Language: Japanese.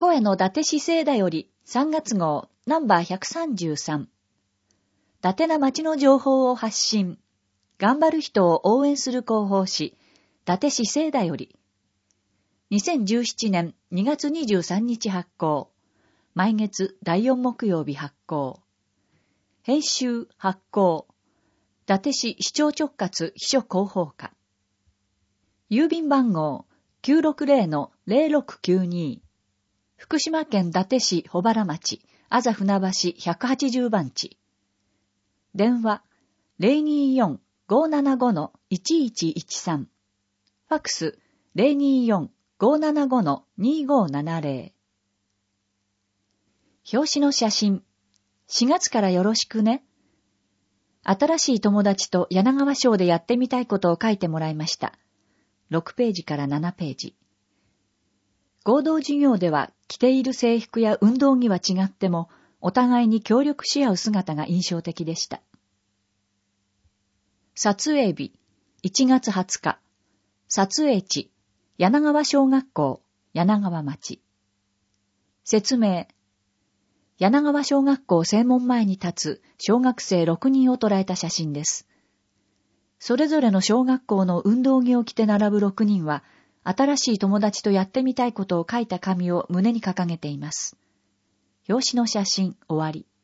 声の伊達市政だより3月号ナンバー133。伊達な町の情報を発信。頑張る人を応援する広報誌、伊達市政だより。2017年2月23日発行。毎月第4木曜日発行。編集発行。伊達市市長直轄秘書広報課。郵便番号 960-0692。福島県伊達市保原町、あざ船橋180番地。電話 024-575-1113。ファクス 024-575-2570。表紙の写真。4月からよろしくね。新しい友達と柳川省でやってみたいことを書いてもらいました。6ページから7ページ。合同授業では着ている制服や運動着は違っても、お互いに協力し合う姿が印象的でした。撮影日、1月20日。撮影地、柳川小学校、柳川町。説明。柳川小学校正門前に立つ小学生6人を捉えた写真です。それぞれの小学校の運動着を着て並ぶ6人は、新しい友達とやってみたいことを書いた紙を胸に掲げています。表紙の写真終わり。